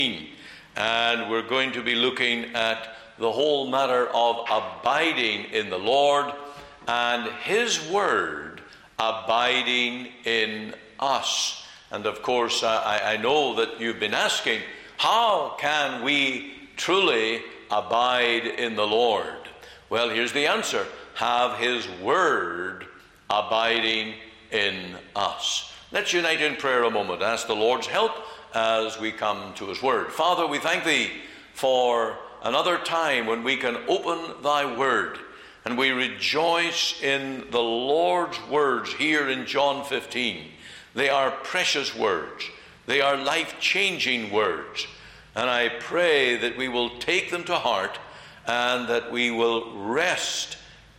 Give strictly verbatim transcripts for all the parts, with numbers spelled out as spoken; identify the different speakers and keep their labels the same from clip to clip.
Speaker 1: And we're going to be looking at the whole matter of abiding in the Lord and His Word abiding in us. And of course, I, I know that you've been asking, how can we truly abide in the Lord? Well, here's the answer. Have His Word abiding in us. Let's unite in prayer a moment. Ask the Lord's help as we come to His Word. Father, we thank Thee for another time when we can open Thy Word, and we rejoice in the Lord's words here in John fifteen. They are precious words. They are life-changing words. And I pray that we will take them to heart and that we will rest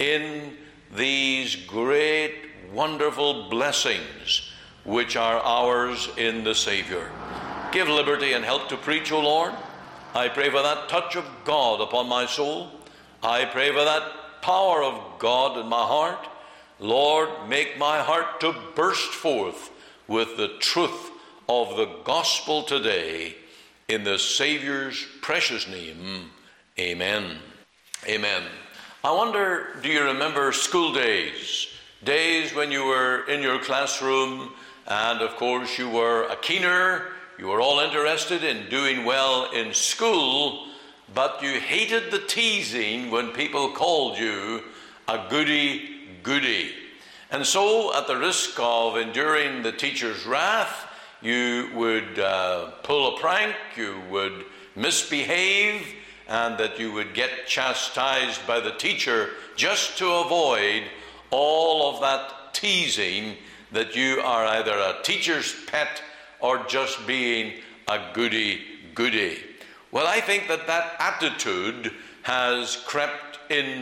Speaker 1: in these great, wonderful blessings which are ours in the Savior. Give liberty and help to preach, O Lord. I pray for that touch of God upon my soul. I pray for that power of God in my heart. Lord, make my heart to burst forth with the truth of the gospel today. In the Savior's precious name, amen. Amen. I wonder, do you remember school days? Days when you were in your classroom, and of course you were a keener. You were all interested in doing well in school, but you hated the teasing when people called you a goody-goody. And so, at the risk of enduring the teacher's wrath, you would uh, pull a prank, you would misbehave, and that you would get chastised by the teacher just to avoid all of that teasing that you are either a teacher's pet or just being a goody-goody. Well, I think that that attitude has crept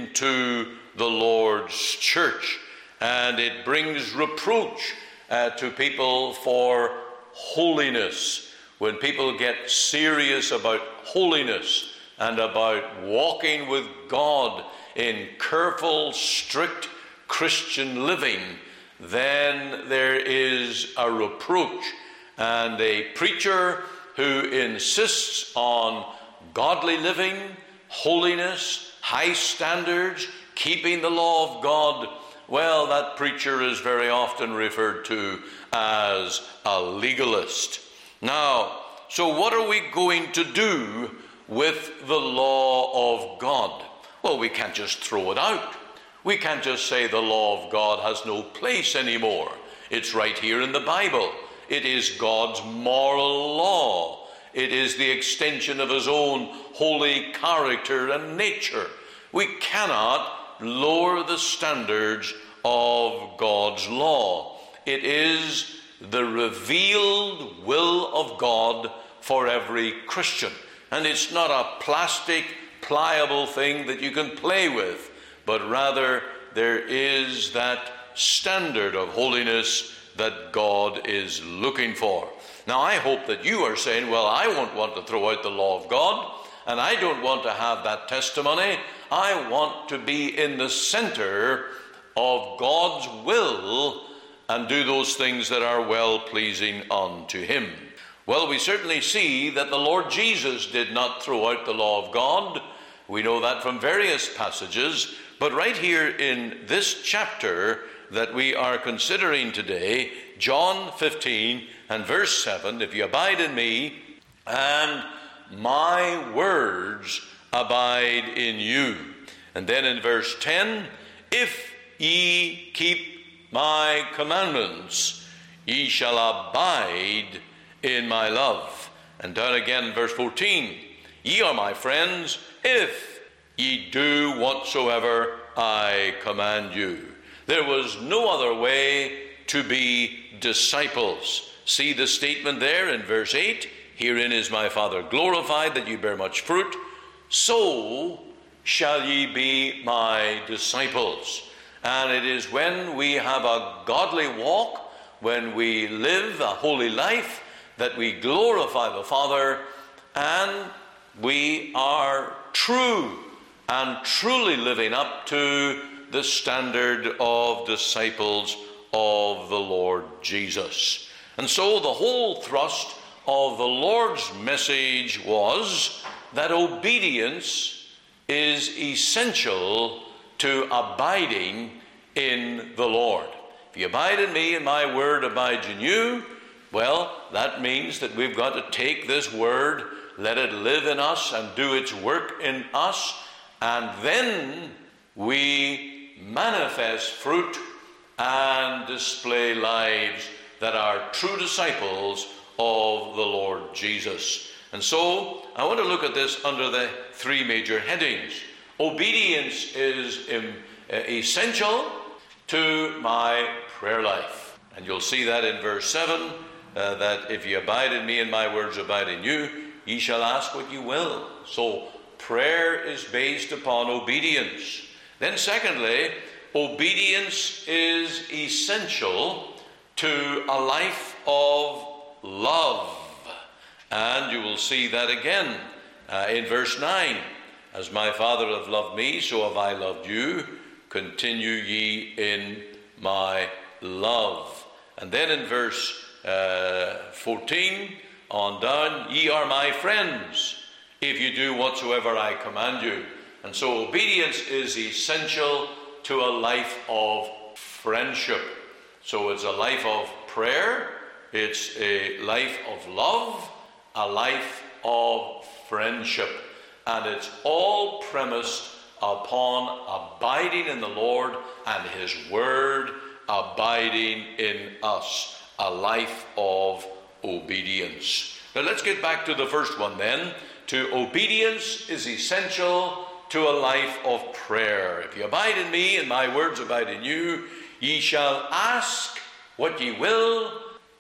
Speaker 1: into the Lord's church, and it brings reproach uh, to people for holiness. When people get serious about holiness and about walking with God in careful, strict Christian living, then there is a reproach. And a preacher who insists on godly living, holiness, high standards, keeping the law of God, well, that preacher is very often referred to as a legalist. Now, so what are we going to do with the law of God? Well, we can't just throw it out. We can't just say the law of God has no place anymore. It's right here in the Bible. It is God's moral law. It is the extension of His own holy character and nature. We cannot lower the standards of God's law. It is the revealed will of God for every Christian. And it's not a plastic, pliable thing that you can play with, but rather there is that standard of holiness that God is looking for. Now, I hope that you are saying, well, I won't want to throw out the law of God, and I don't want to have that testimony. I want to be in the center of God's will and do those things that are well-pleasing unto Him. Well, we certainly see that the Lord Jesus did not throw out the law of God. We know that from various passages, but right here in this chapter that we are considering today, John fifteen and verse seven, if you abide in me and my words abide in you. And then in verse ten, if ye keep my commandments, ye shall abide in my love. And down again verse fourteen, ye are my friends if ye do whatsoever I command you. There was no other way to be disciples. See the statement there in verse eight. Herein is my Father glorified, that ye bear much fruit. So shall ye be my disciples. And it is when we have a godly walk, when we live a holy life, that we glorify the Father, and we are true and truly living up to the standard of disciples of the Lord Jesus. And so the whole thrust of the Lord's message was that obedience is essential to abiding in the Lord. If you abide in me and my word abides in you, well, that means that we've got to take this word, let it live in us and do its work in us, and then we manifest fruit and display lives that are true disciples of the Lord Jesus. And so I want to look at this under the three major headings. Obedience is um, essential to my prayer life. And you'll see that in verse seven, uh, that if you abide in me and my words abide in you, ye shall ask what you will. So prayer is based upon obedience. Then secondly, obedience is essential to a life of love. And you will see that again uh, in verse nine. As my Father hath loved me, so have I loved you. Continue ye in my love. And then in verse uh, fourteen on down, ye are my friends, if you do whatsoever I command you. And so obedience is essential to a life of friendship. So it's a life of prayer, it's a life of love, a life of friendship. And it's all premised upon abiding in the Lord and His Word abiding in us. A life of obedience. Now let's get back to the first one then. To obedience is essential to a life of prayer. If you abide in me and my words abide in you, ye shall ask what ye will,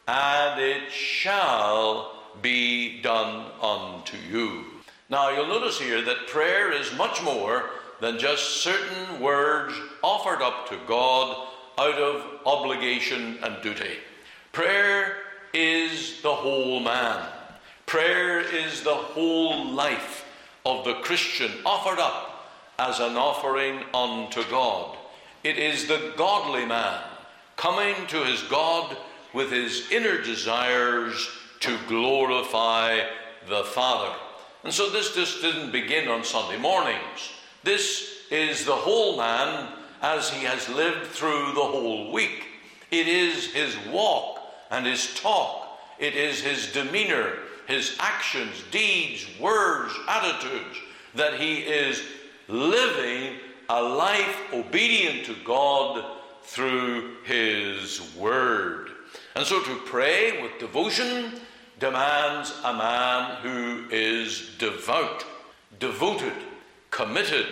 Speaker 1: and it shall be done unto you. Now you'll notice here that prayer is much more than just certain words offered up to God out of obligation and duty. Prayer is the whole man. Prayer is the whole life of the Christian offered up as an offering unto God. It is the godly man coming to his God with his inner desires to glorify the Father. And so this just didn't begin on Sunday mornings. This is the whole man as he has lived through the whole week. It is his walk and his talk. It is his demeanor, his actions, deeds, words, attitudes, that he is living a life obedient to God through his word. And so to pray with devotion demands a man who is devout, devoted, committed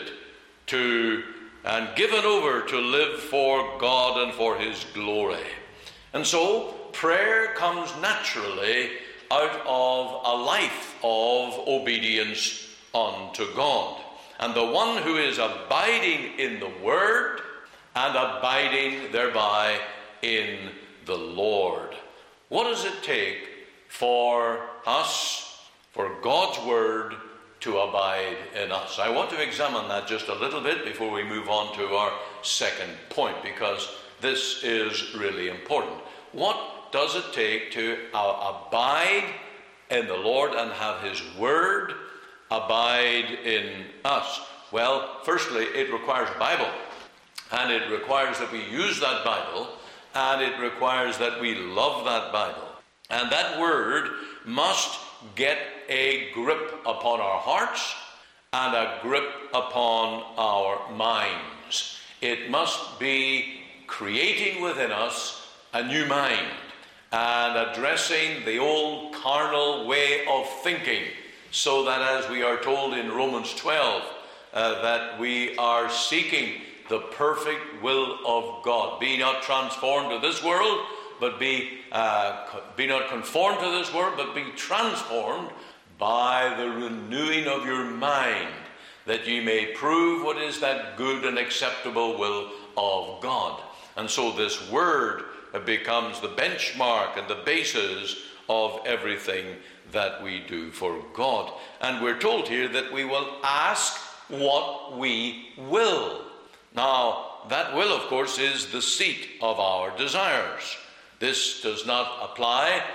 Speaker 1: to and given over to live for God and for his glory. And so prayer comes naturally out of a life of obedience unto God. And the one who is abiding in the Word and abiding thereby in the Lord. What does it take for us, for God's Word to abide in us? I want to examine that just a little bit before we move on to our second point, because this is really important. What does it take to uh, abide in the Lord and have His Word abide in us? Well, firstly, it requires a Bible, and it requires that we use that Bible, and it requires that we love that Bible. And that Word must get a grip upon our hearts and a grip upon our minds. It must be creating within us a new mind and addressing the old carnal way of thinking, so that, as we are told in Romans twelve, uh, that we are seeking the perfect will of God. Be not transformed to this world, but be, uh, be not conformed to this world, but be transformed by the renewing of your mind, that ye may prove what is that good and acceptable will of God. And so this word becomes the benchmark and the basis of everything that we do for God. And we're told here that we will ask what we will. Now, that will, of course, is the seat of our desires. This does not apply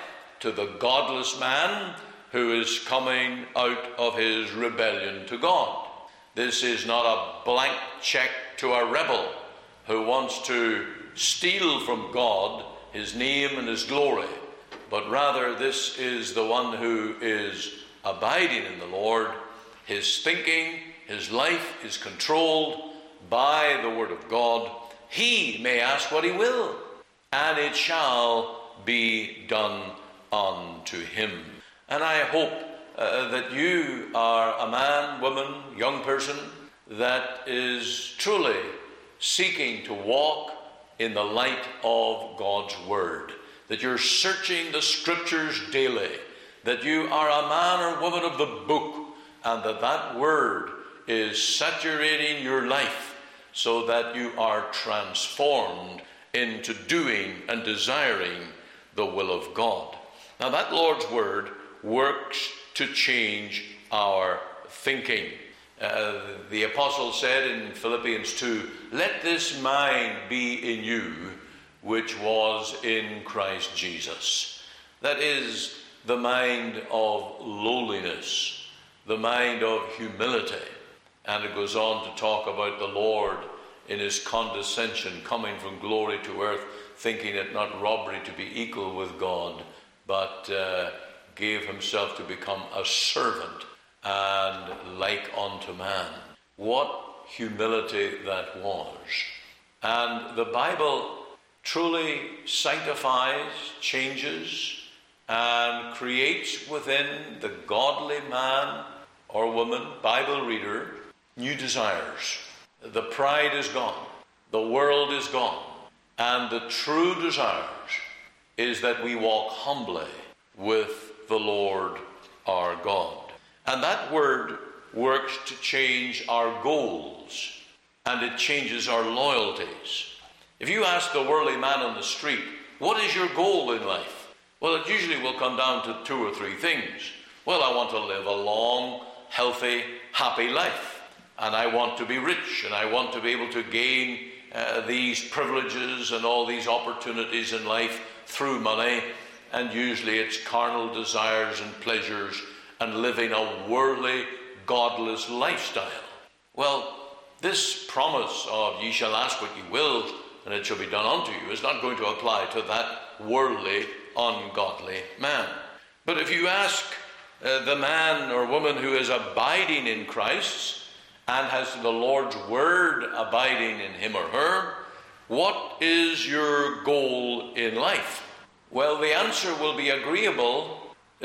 Speaker 1: to the godless man who is coming out of his rebellion to God. This is not a blank check to a rebel who wants to steal from God his name and his glory, but rather this is the one who is abiding in the Lord. His thinking, his life is controlled by the word of God. He may ask what he will, and it shall be done unto him. And I hope uh, that you are a man, woman, young person that is truly seeking to walk in the light of God's word, that you're searching the scriptures daily, that you are a man or woman of the book, and that that word is saturating your life so that you are transformed into doing and desiring the will of God. Now that Lord's word works to change our thinking. Uh, the apostle said in Philippians two, let this mind be in you, which was in Christ Jesus. That is the mind of lowliness, the mind of humility. And it goes on to talk about the Lord in his condescension, coming from glory to earth, thinking it not robbery to be equal with God, but uh, gave himself to become a servant and like unto man. What humility that was. And the Bible truly sanctifies, changes, and creates within the godly man or woman, Bible reader, new desires. The pride is gone. The world is gone. And the true desires is that we walk humbly with the Lord our God. And that word works to change our goals, and it changes our loyalties. If you ask the worldly man on the street, what is your goal in life? Well, it usually will come down to two or three things. Well, I want to live a long, healthy, happy life. And I want to be rich, and I want to be able to gain uh, these privileges and all these opportunities in life through money. And usually it's carnal desires and pleasures and living a worldly, godless lifestyle. Well, this promise of ye shall ask what ye will, and it shall be done unto you, is not going to apply to that worldly, ungodly man. But if you ask uh, the man or woman who is abiding in Christ and has the Lord's word abiding in him or her, what is your goal in life? Well, the answer will be agreeable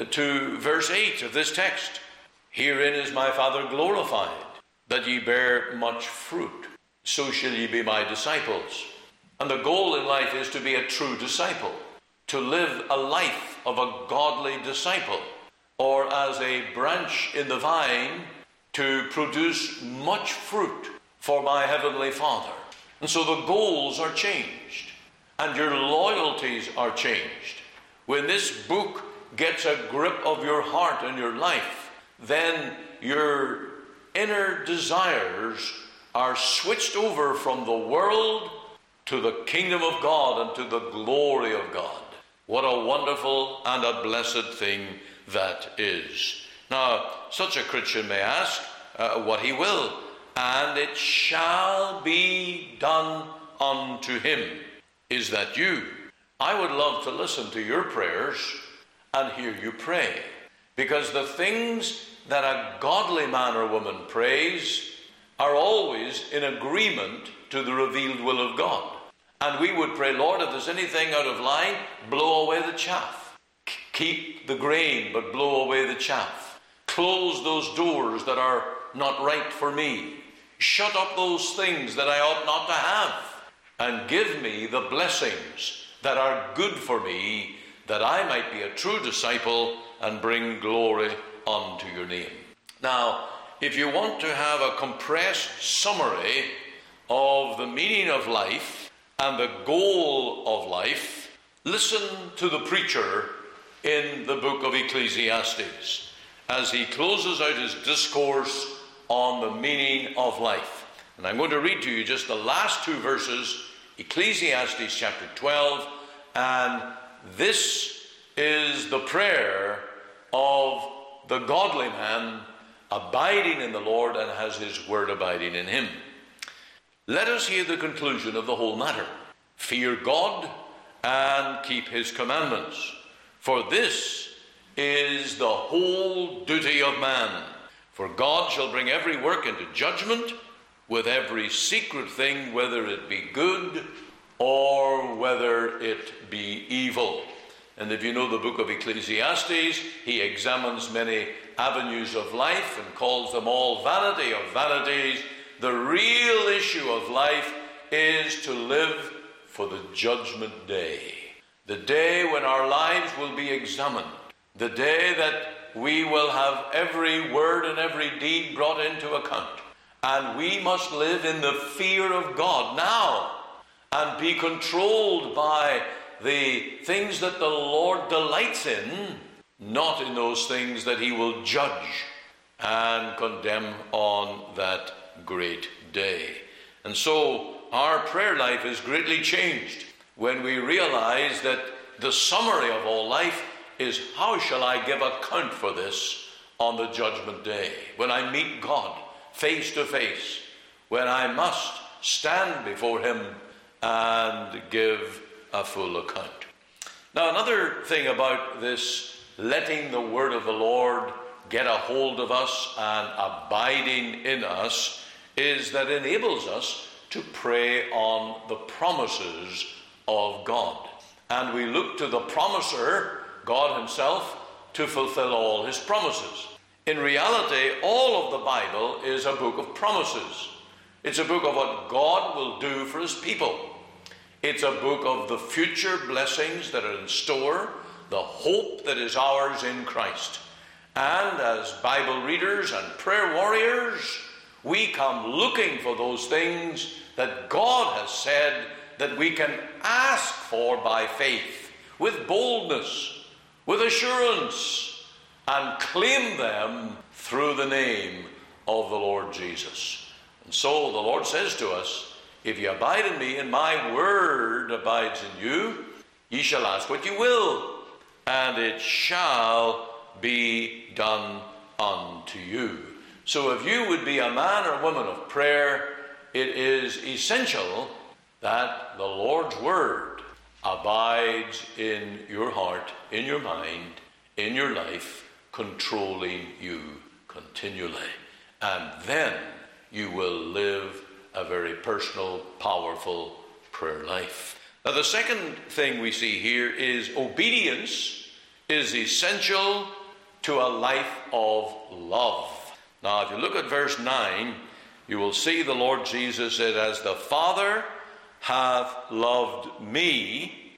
Speaker 1: to verse eight of this text. Herein is my Father glorified, that ye bear much fruit. So shall ye be my disciples. And the goal in life is to be a true disciple, to live a life of a godly disciple, or as a branch in the vine, to produce much fruit for my heavenly Father. And so the goals are changed, and your loyalties are changed. When this book gets a grip of your heart and your life, then your inner desires are switched over from the world to the kingdom of God and to the glory of God. What a wonderful and a blessed thing that is. Now, such a Christian may ask uh, what he will, and it shall be done unto him. Is that you? I would love to listen to your prayers and hear you pray, because the things that a godly man or woman prays are always in agreement to the revealed will of God. And we would pray, Lord, if there's anything out of line, blow away the chaff. Keep the grain, but blow away the chaff. Close those doors that are not right for me. Shut up those things that I ought not to have. And give me the blessings that are good for me, that I might be a true disciple and bring glory unto your name. Now, if you want to have a compressed summary of the meaning of life and the goal of life, listen to the preacher in the book of Ecclesiastes as he closes out his discourse on the meaning of life. And I'm going to read to you just the last two verses, Ecclesiastes chapter twelve, and this is the prayer of the godly man abiding in the Lord and has his word abiding in him. Let us hear the conclusion of the whole matter. Fear God and keep his commandments, for this is the whole duty of man. For God shall bring every work into judgment with every secret thing, whether it be good or whether it be evil. And if you know the book of Ecclesiastes, he examines many avenues of life and calls them all vanity of vanities. The real issue of life is to live for the judgment day. The day when our lives will be examined. The day that we will have every word and every deed brought into account. And we must live in the fear of God now and be controlled by the things that the Lord delights in, not in those things that he will judge and condemn on that great day. And so our prayer life is greatly changed when we realize that the summary of all life is, how shall I give account for this on the judgment day, when I meet God face to face, when I must stand before him and give a full account. Now, another thing about this letting the word of the Lord get a hold of us and abiding in us is that it enables us to pray on the promises of God. And we look to the promiser, God himself, to fulfill all his promises. In reality, all of the Bible is a book of promises. It's a book of what God will do for his people. It's a book of the future blessings that are in store, the hope that is ours in Christ. And as Bible readers and prayer warriors, we come looking for those things that God has said that we can ask for by faith, with boldness, with assurance, and claim them through the name of the Lord Jesus. And so the Lord says to us, if you abide in me and my word abides in you, ye shall ask what you will, and it shall be done unto you. So if you would be a man or woman of prayer, it is essential that the Lord's word abides in your heart, in your mind, in your life, controlling you continually. And then you will live a very personal, powerful prayer life. Now, the second thing we see here is obedience is essential to a life of love. Now, if you look at verse nine, you will see the Lord Jesus said, as the Father hath loved me,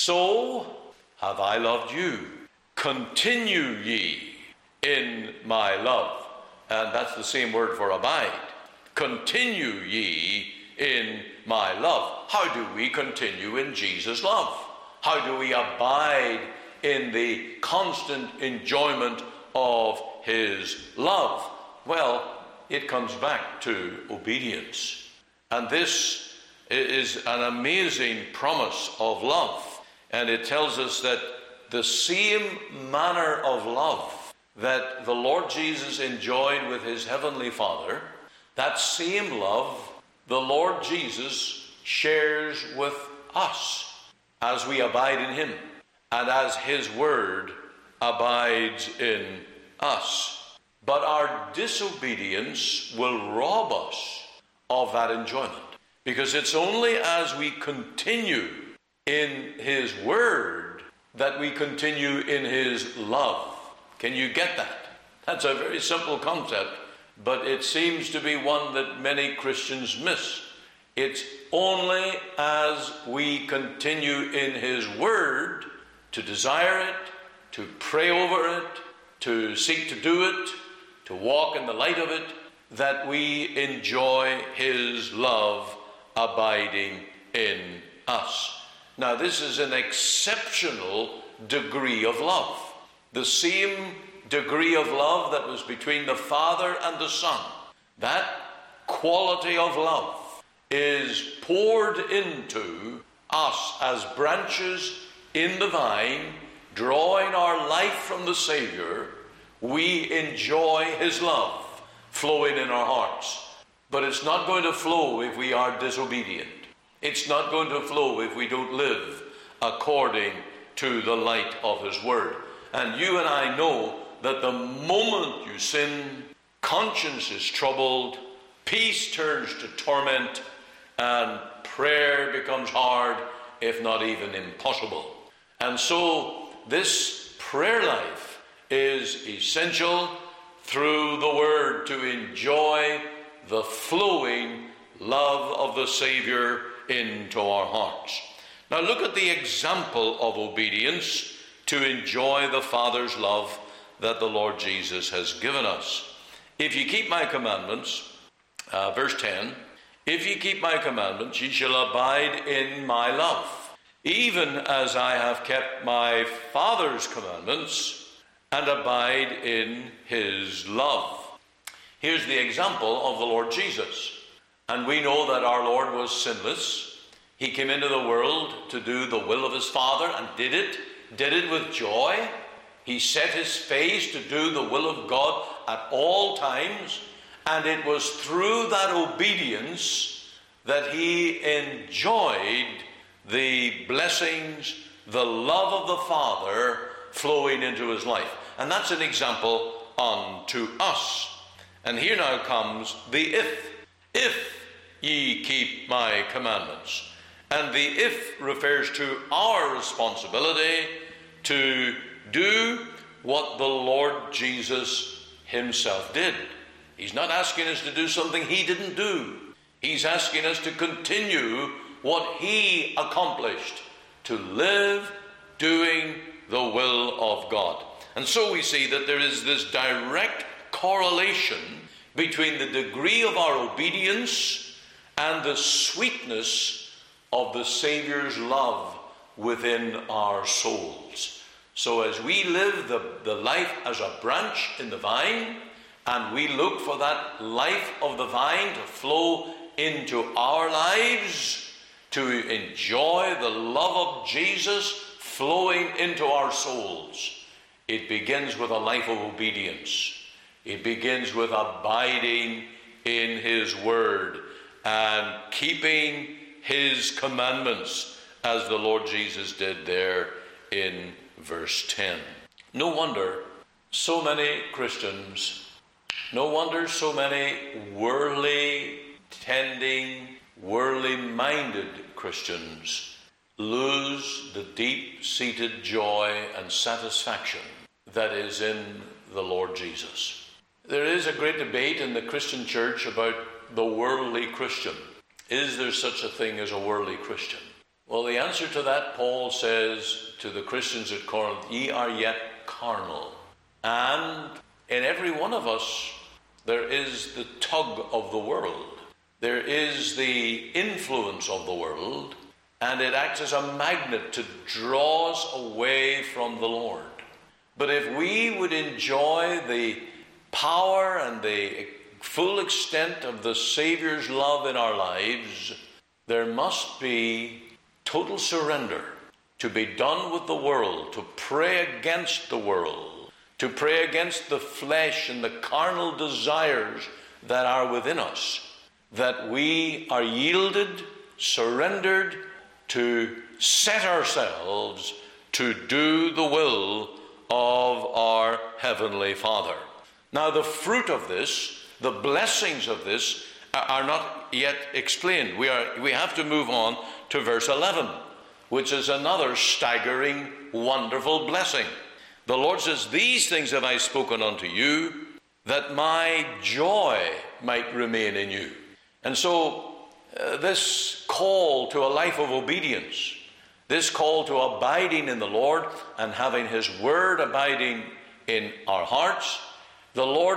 Speaker 1: so have I loved you. Continue ye in my love. And that's the same word for abide. Continue ye in my love. How do we continue in Jesus' love? How do we abide in the constant enjoyment of his love? Well, it comes back to obedience. And this is an amazing promise of love. And it tells us that the same manner of love that the Lord Jesus enjoyed with his heavenly Father, that same love the Lord Jesus shares with us as we abide in him and as his word abides in us. But our disobedience will rob us of that enjoyment, because it's only as we continue in his word that we continue in his love. Can you get that? That's a very simple concept, but it seems to be one that many Christians miss. It's only as we continue in his word to desire it, to pray over it, to seek to do it, to walk in the light of it, that we enjoy his love abiding in us. Now, this is an exceptional degree of love. The same degree of love that was between the Father and the Son. That quality of love is poured into us as branches in the vine, drawing our life from the Savior, we enjoy his love flowing in our hearts. But it's not going to flow if we are disobedient. It's not going to flow if we don't live according to the light of his word. And you and I know that the moment you sin, conscience is troubled, peace turns to torment, and prayer becomes hard, if not even impossible. And so this prayer life is essential through the word to enjoy the flowing love of the Savior into our hearts. Now look at the example of obedience to enjoy the Father's love that the Lord Jesus has given us. If you keep my commandments, uh, verse ten, if you keep my commandments, ye shall abide in my love, even as I have kept my Father's commandments and abide in his love. Here's the example of the Lord Jesus. And we know that our Lord was sinless. He came into the world to do the will of his Father and did it, did it with joy. He set his face to do the will of God at all times. And it was through that obedience that he enjoyed the blessings, the love of the Father flowing into his life. And that's an example unto us. And here now comes the if. If ye keep my commandments. And the if refers to our responsibility to do what the Lord Jesus himself did. He's not asking us to do something he didn't do. He's asking us to continue what he accomplished, to live doing the will of God. And so we see that there is this direct correlation between the degree of our obedience and the sweetness of the Savior's love within our souls. So as we live the, the life as a branch in the vine, and we look for that life of the vine to flow into our lives, to enjoy the love of Jesus flowing into our souls, it begins with a life of obedience. It begins with abiding in his word and keeping his commandments, as the Lord Jesus did there in verse ten. No wonder so many Christians, no wonder so many worldly tending, worldly minded Christians lose the deep-seated joy and satisfaction that is in the Lord Jesus. There is a great debate in the Christian church about the worldly Christian. Is there such a thing as a worldly Christian? Well, the answer to that, Paul says to the Christians at Corinth, ye are yet carnal. And in every one of us, there is the tug of the world. There is the influence of the world, and it acts as a magnet to draw us away from the Lord. But if we would enjoy the power and the full extent of the Savior's love in our lives, there must be total surrender to be done with the world, to pray against the world, to pray against the flesh and the carnal desires that are within us, that we are yielded, surrendered to set ourselves to do the will of our Heavenly Father. Now, the fruit of this, the blessings of this, are not yet explained. We are we have to move on to verse eleven, which is another staggering, wonderful blessing. The Lord says, these things have I spoken unto you, that my joy might remain in you. And so, uh, this call to a life of obedience, this call to abiding in the Lord and having his word abiding in our hearts, the Lord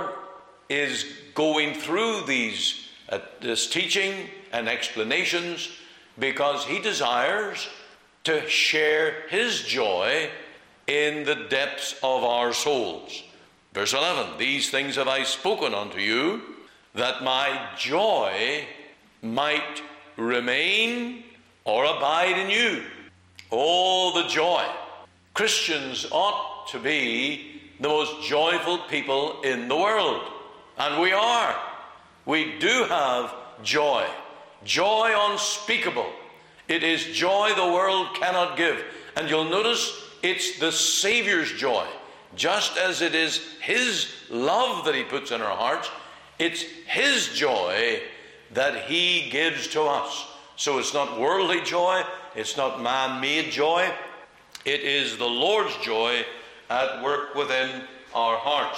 Speaker 1: is going through these uh, this teaching and explanations because he desires to share his joy in the depths of our souls. Verse eleven, these things have I spoken unto you, that my joy might remain or abide in you. Oh, the joy Christians ought to be the most joyful people in the world. And we are. We do have joy. Joy unspeakable. It is joy the world cannot give. And you'll notice it's the Savior's joy. Just as it is His love that He puts in our hearts, it's His joy that He gives to us. So it's not worldly joy, it's not man-made joy, it is the Lord's joy at work within our hearts.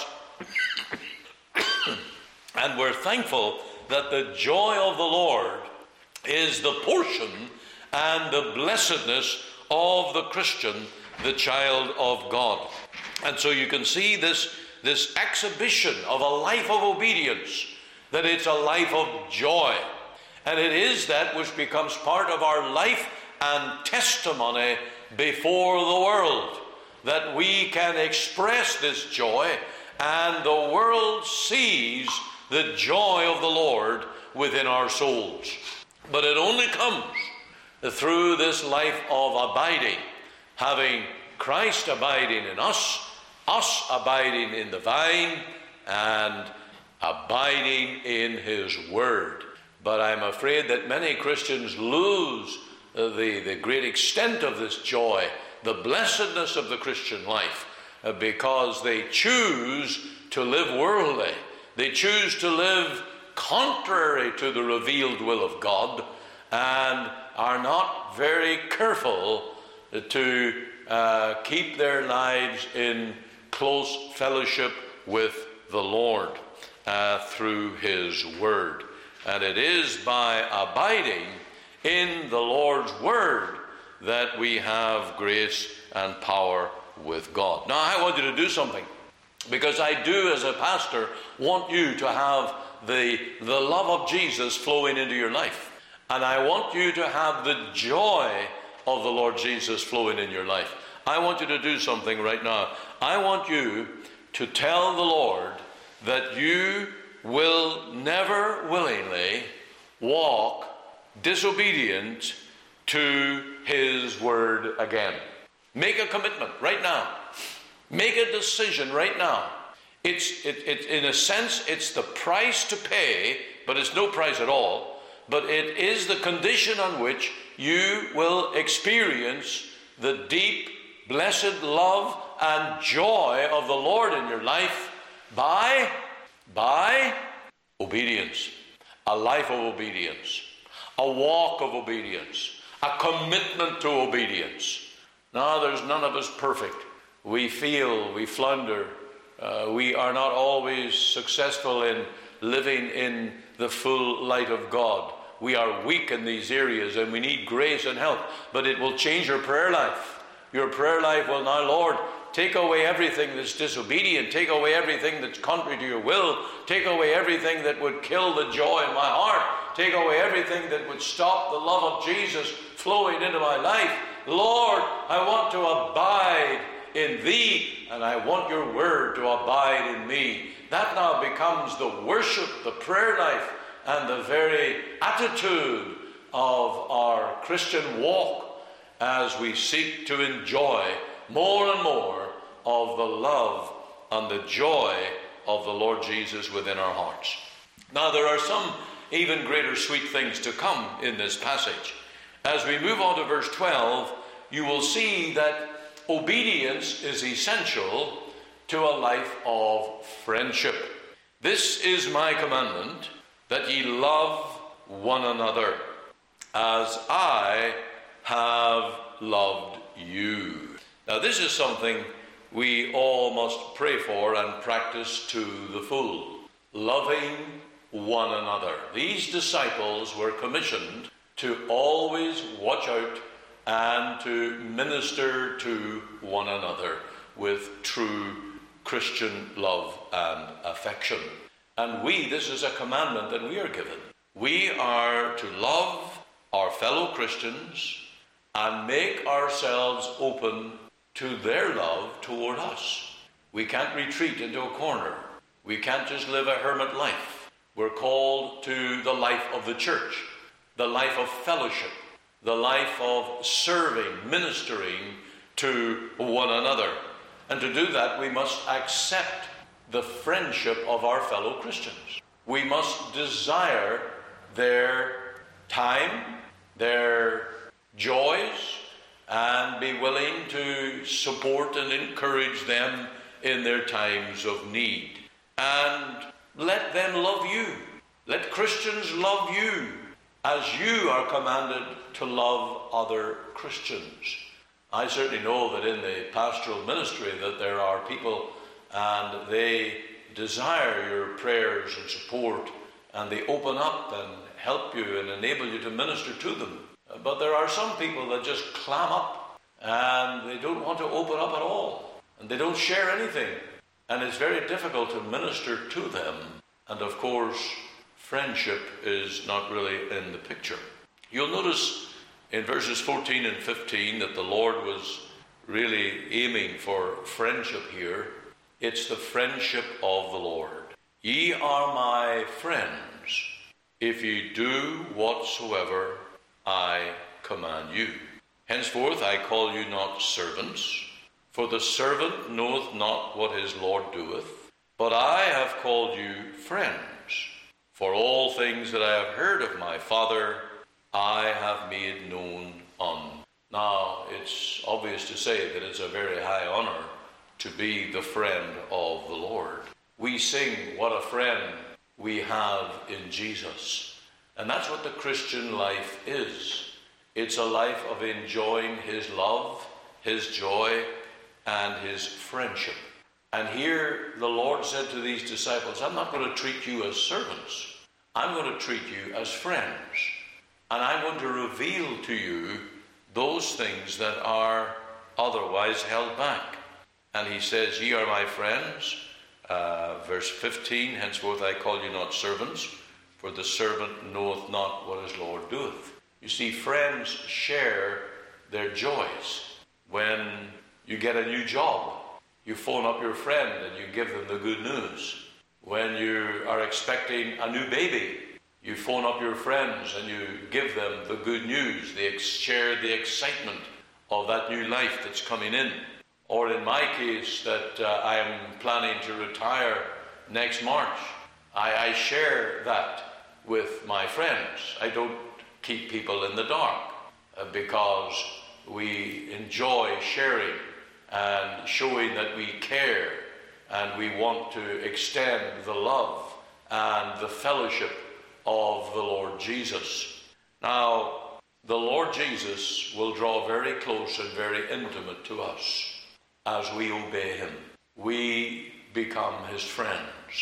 Speaker 1: And we're thankful that the joy of the Lord is the portion and the blessedness of the Christian, the child of God. And so you can see this, this exhibition of a life of obedience, that it's a life of joy. And it is that which becomes part of our life and testimony before the world, that we can express this joy, and the world sees the joy of the Lord within our souls. But it only comes through this life of abiding, having Christ abiding in us, us abiding in the vine, and abiding in His Word. But I'm afraid that many Christians lose the, the great extent of this joy, the blessedness of the Christian life, uh, because they choose to live worldly. They choose to live contrary to the revealed will of God, and are not very careful to uh, keep their lives in close fellowship with the Lord uh, through His Word. And it is by abiding in the Lord's Word that we have grace and power with God. Now, I want you to do something, because I do, as a pastor, want you to have the, the love of Jesus flowing into your life. And I want you to have the joy of the Lord Jesus flowing in your life. I want you to do something right now. I want you to tell the Lord that you will never willingly walk disobedient to His Word again. Make a commitment right now. Make a decision right now. It's it, it, in a sense, it's the price to pay, but it's no price at all. But it is the condition on which you will experience the deep, blessed love and joy of the Lord in your life by, by obedience. A life of obedience. A walk of obedience. A commitment to obedience. Now, there's none of us perfect. We feel, we flounder. Uh, we are not always successful in living in the full light of God. We are weak in these areas, and we need grace and help. But it will change your prayer life. Your prayer life will now, Lord, take away everything that's disobedient. Take away everything that's contrary to your will. Take away everything that would kill the joy in my heart. Take away everything that would stop the love of Jesus flowing into my life. Lord, I want to abide in Thee, and I want your Word to abide in me. That now becomes the worship, the prayer life, and the very attitude of our Christian walk as we seek to enjoy more and more of the love and the joy of the Lord Jesus within our hearts. Now, there are some even greater sweet things to come in this passage. As we move on to verse twelve, you will see that obedience is essential to a life of friendship. This is my commandment, that ye love one another as I have loved you. Now, this is something we all must pray for and practice to the full. Loving one another. These disciples were commissioned to always watch out and to minister to one another with true Christian love and affection. And we, this is a commandment that we are given. We are to love our fellow Christians and make ourselves open to their love toward us. We can't retreat into a corner. We can't just live a hermit life. We're called to the life of the church, the life of fellowship, the life of serving, ministering to one another. And to do that, we must accept the friendship of our fellow Christians. We must desire their time, their joys, and be willing to support and encourage them in their times of need. And let them love you. Let Christians love you as you are commanded to love other Christians. I certainly know that in the pastoral ministry that there are people and they desire your prayers and support, and they open up and help you and enable you to minister to them. But there are some people that just clam up and they don't want to open up at all, and they don't share anything, and it's very difficult to minister to them. And of course, friendship is not really in the picture. You'll notice in verses fourteen and fifteen that the Lord was really aiming for friendship here. It's the friendship of the Lord. Ye are my friends if ye do whatsoever I command you. Henceforth I call you not servants, for the servant knoweth not what his Lord doeth, but I have called you friends. For all things that I have heard of my Father, I have made known unto. Now, it's obvious to say that it's a very high honor to be the friend of the Lord. We sing, what a friend we have in Jesus. And that's what the Christian life is. It's a life of enjoying his love, his joy, and his friendship. And here the Lord said to these disciples, I'm not going to treat you as servants. I'm going to treat you as friends. And I'm going to reveal to you those things that are otherwise held back. And he says, ye are my friends. Uh, verse fifteen, henceforth I call you not servants, for the servant knoweth not what his Lord doeth. You see, friends share their joys. When you get a new job, you phone up your friend and you give them the good news. When you are expecting a new baby, you phone up your friends and you give them the good news. They share the excitement of that new life that's coming in. Or in my case, that uh, I am planning to retire next March, I, I share that with my friends. I don't keep people in the dark uh, because we enjoy sharing and showing that we care, and we want to extend the love and the fellowship of the Lord Jesus. Now, the Lord Jesus will draw very close and very intimate to us as we obey him. We become his friends,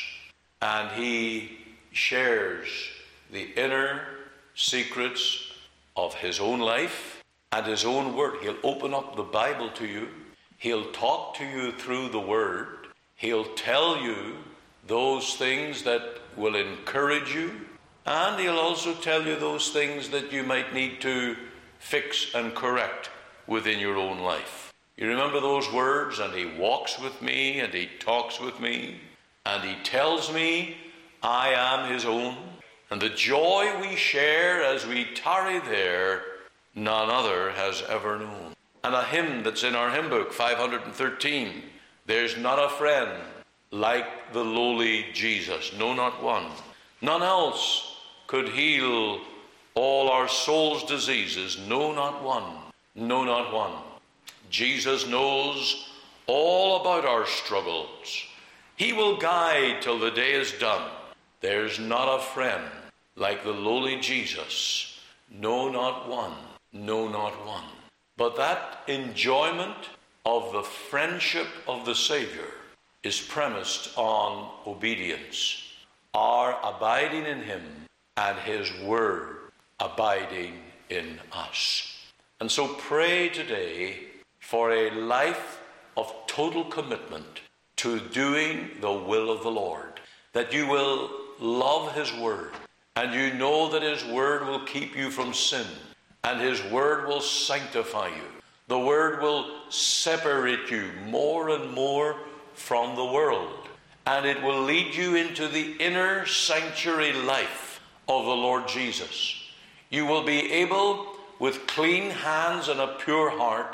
Speaker 1: and he shares the inner secrets of his own life and his own word. He'll open up the Bible to you. He'll talk to you through the word. He'll tell you those things that will encourage you, and he'll also tell you those things that you might need to fix and correct within your own life. You remember those words, and he walks with me, and he talks with me, and he tells me I am his own. And the joy we share as we tarry there, none other has ever known. And a hymn that's in our hymn book, five hundred thirteen, there's not a friend like the lowly Jesus, no, not one. None else could heal all our soul's diseases, no, not one, no, not one. Jesus knows all about our struggles. He will guide till the day is done. There's not a friend like the lowly Jesus. No, not one. No, not one. But that enjoyment of the friendship of the Savior is premised on obedience, our abiding in him and his word abiding in us. And so pray today for a life of total commitment to doing the will of the Lord, that you will love his word, and you know that his word will keep you from sin, and his word will sanctify you. The word will separate you more and more from the world, and it will lead you into the inner sanctuary life of the Lord Jesus. You will be able, with clean hands and a pure heart,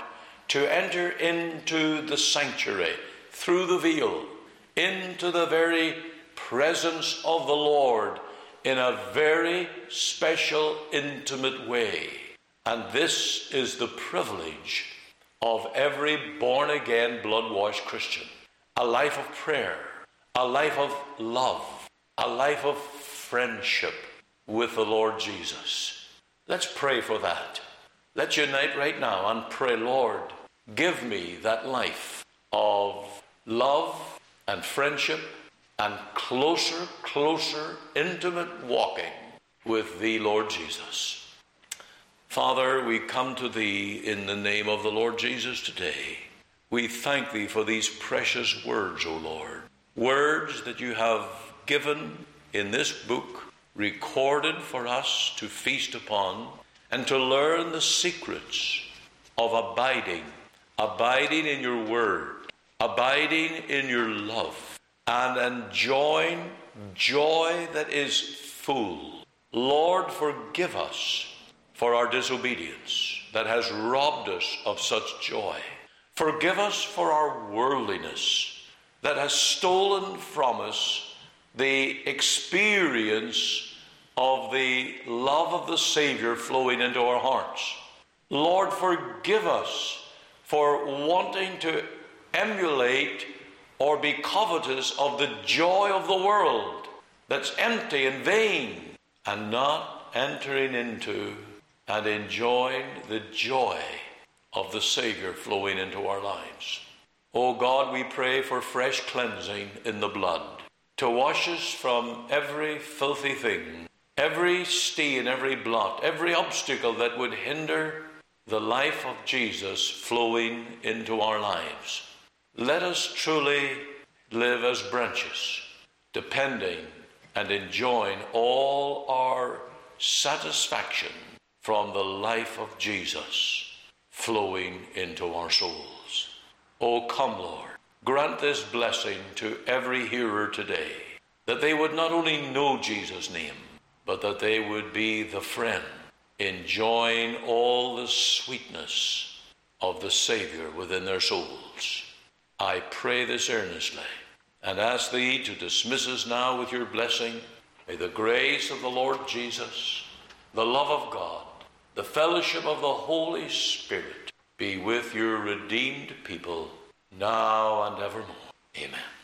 Speaker 1: to enter into the sanctuary through the veil, into the very presence of the Lord in a very special, intimate way. And this is the privilege of every born-again, blood-washed Christian. A life of prayer, a life of love, a life of friendship with the Lord Jesus. Let's pray for that. Let's unite right now and pray, Lord, give me that life of love and friendship and closer, closer, intimate walking with thee, Lord Jesus. Father, we come to thee in the name of the Lord Jesus today. We thank thee for these precious words, O Lord. Words that you have given in this book, recorded for us to feast upon and to learn the secrets of abiding, abiding in your word, abiding in your love, and enjoying joy that is full. Lord, forgive us for our disobedience that has robbed us of such joy. Forgive us for our worldliness that has stolen from us the experience of the love of the Savior flowing into our hearts. Lord, forgive us for wanting to emulate or be covetous of the joy of the world that's empty and vain, and not entering into and enjoying the joy of the Savior flowing into our lives. Oh God, we pray for fresh cleansing in the blood to wash us from every filthy thing, every stain, every blot, every obstacle that would hinder the life of Jesus flowing into our lives. Let us truly live as branches, depending and enjoying all our satisfaction from the life of Jesus flowing into our souls. Oh, come, Lord, grant this blessing to every hearer today, that they would not only know Jesus' name, but that they would be the friend, enjoying all the sweetness of the Savior within their souls. I pray this earnestly, and ask thee to dismiss us now with your blessing. May the grace of the Lord Jesus, the love of God, the fellowship of the Holy Spirit be with your redeemed people now and evermore. Amen.